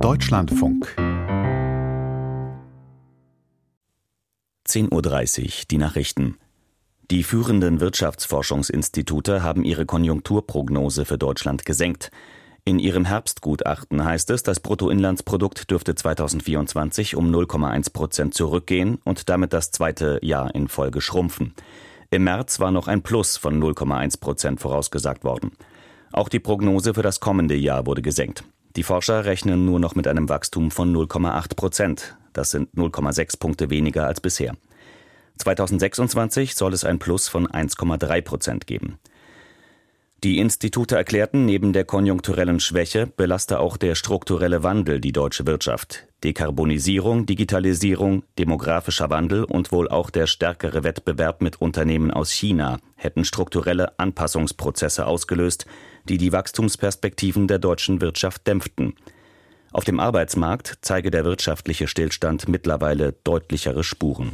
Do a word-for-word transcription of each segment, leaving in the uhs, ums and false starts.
Deutschlandfunk. zehn Uhr dreißig, die Nachrichten. Die führenden Wirtschaftsforschungsinstitute haben ihre Konjunkturprognose für Deutschland gesenkt. In ihrem Herbstgutachten heißt es, das Bruttoinlandsprodukt dürfte zweitausendvierundzwanzig um null Komma eins Prozent zurückgehen und damit das zweite Jahr in Folge schrumpfen. Im März war noch ein Plus von null Komma eins Prozent vorausgesagt worden. Auch die Prognose für das kommende Jahr wurde gesenkt. Die Forscher rechnen nur noch mit einem Wachstum von null Komma acht Prozent. Das sind null Komma sechs Punkte weniger als bisher. zweitausendsechsundzwanzig soll es ein Plus von eins Komma drei Prozent geben. Die Institute erklärten, neben der konjunkturellen Schwäche belaste auch der strukturelle Wandel die deutsche Wirtschaft. Dekarbonisierung, Digitalisierung, demografischer Wandel und wohl auch der stärkere Wettbewerb mit Unternehmen aus China hätten strukturelle Anpassungsprozesse ausgelöst, die die Wachstumsperspektiven der deutschen Wirtschaft dämpften. Auf dem Arbeitsmarkt zeige der wirtschaftliche Stillstand mittlerweile deutlichere Spuren.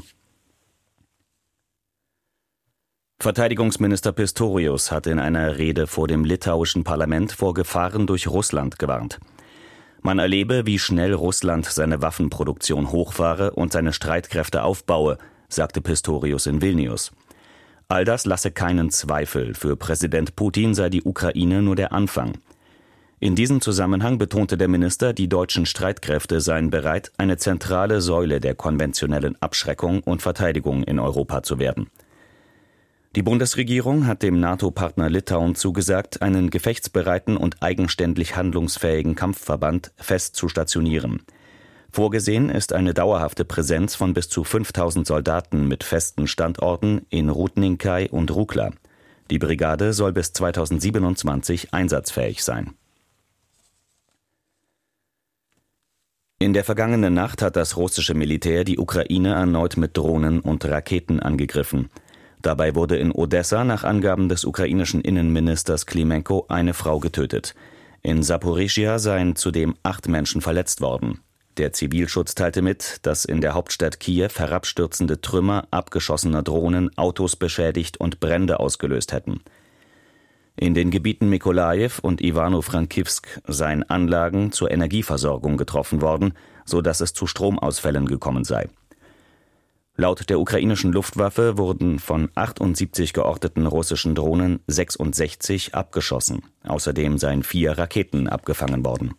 Verteidigungsminister Pistorius hat in einer Rede vor dem litauischen Parlament vor Gefahren durch Russland gewarnt. Man erlebe, wie schnell Russland seine Waffenproduktion hochfahre und seine Streitkräfte aufbaue, sagte Pistorius in Vilnius. All das lasse keinen Zweifel, für Präsident Putin sei die Ukraine nur der Anfang. In diesem Zusammenhang betonte der Minister, die deutschen Streitkräfte seien bereit, eine zentrale Säule der konventionellen Abschreckung und Verteidigung in Europa zu werden. Die Bundesregierung hat dem NATO-Partner Litauen zugesagt, einen gefechtsbereiten und eigenständig handlungsfähigen Kampfverband fest zu stationieren. Vorgesehen ist eine dauerhafte Präsenz von bis zu fünftausend Soldaten mit festen Standorten in Rudninkai und Rukla. Die Brigade soll bis zweitausendsiebenundzwanzig einsatzfähig sein. In der vergangenen Nacht hat das russische Militär die Ukraine erneut mit Drohnen und Raketen angegriffen. Dabei wurde in Odessa nach Angaben des ukrainischen Innenministers Klimenko eine Frau getötet. In Saporischschja seien zudem acht Menschen verletzt worden. Der Zivilschutz teilte mit, dass in der Hauptstadt Kiew herabstürzende Trümmer abgeschossener Drohnen Autos beschädigt und Brände ausgelöst hätten. In den Gebieten Mykolajiw und Iwano-Frankivsk seien Anlagen zur Energieversorgung getroffen worden, sodass es zu Stromausfällen gekommen sei. Laut der ukrainischen Luftwaffe wurden von achtundsiebzig georteten russischen Drohnen sechsundsechzig abgeschossen. Außerdem seien vier Raketen abgefangen worden.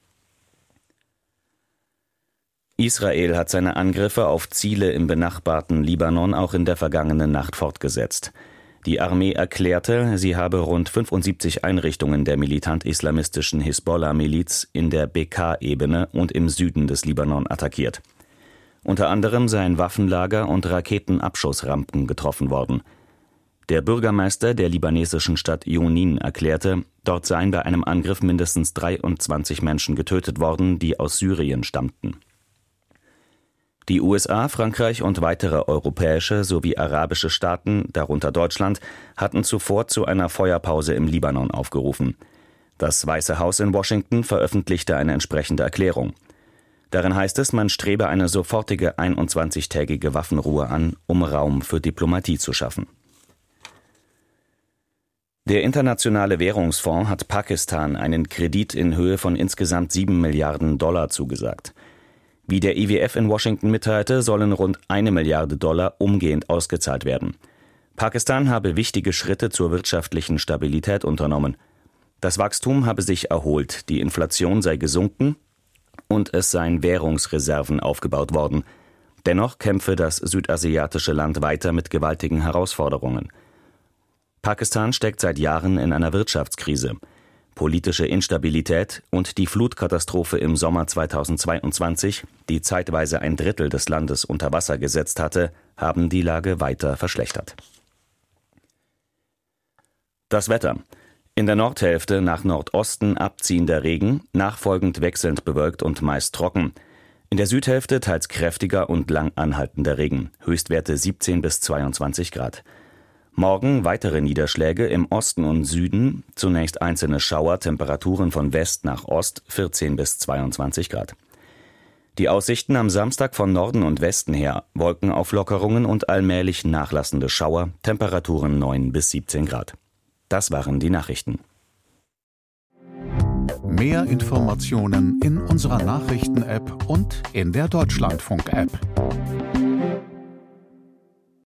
Israel hat seine Angriffe auf Ziele im benachbarten Libanon auch in der vergangenen Nacht fortgesetzt. Die Armee erklärte, sie habe rund fünfundsiebzig Einrichtungen der militant-islamistischen Hisbollah-Miliz in der Bekaa-Ebene und im Süden des Libanon attackiert. Unter anderem seien Waffenlager und Raketenabschussrampen getroffen worden. Der Bürgermeister der libanesischen Stadt Junin erklärte, dort seien bei einem Angriff mindestens dreiundzwanzig Menschen getötet worden, die aus Syrien stammten. Die U S A, Frankreich und weitere europäische sowie arabische Staaten, darunter Deutschland, hatten zuvor zu einer Feuerpause im Libanon aufgerufen. Das Weiße Haus in Washington veröffentlichte eine entsprechende Erklärung. Darin heißt es, man strebe eine sofortige einundzwanzigtägige Waffenruhe an, um Raum für Diplomatie zu schaffen. Der Internationale Währungsfonds hat Pakistan einen Kredit in Höhe von insgesamt sieben Milliarden Dollar zugesagt. Wie der I W F in Washington mitteilte, sollen rund eine Milliarde Dollar umgehend ausgezahlt werden. Pakistan habe wichtige Schritte zur wirtschaftlichen Stabilität unternommen. Das Wachstum habe sich erholt, die Inflation sei gesunken und es seien Währungsreserven aufgebaut worden. Dennoch kämpfe das südasiatische Land weiter mit gewaltigen Herausforderungen. Pakistan steckt seit Jahren in einer Wirtschaftskrise. Politische Instabilität und die Flutkatastrophe im Sommer zweitausendzweiundzwanzig, die zeitweise ein Drittel des Landes unter Wasser gesetzt hatte, haben die Lage weiter verschlechtert. Das Wetter. In der Nordhälfte nach Nordosten abziehender Regen, nachfolgend wechselnd bewölkt und meist trocken. In der Südhälfte teils kräftiger und lang anhaltender Regen, Höchstwerte siebzehn bis zweiundzwanzig Grad. Morgen weitere Niederschläge im Osten und Süden, zunächst einzelne Schauer, Temperaturen von West nach Ost, vierzehn bis zweiundzwanzig Grad. Die Aussichten am Samstag von Norden und Westen her, Wolkenauflockerungen und allmählich nachlassende Schauer, Temperaturen neun bis siebzehn Grad. Das waren die Nachrichten. Mehr Informationen in unserer Nachrichten-App und in der Deutschlandfunk-App.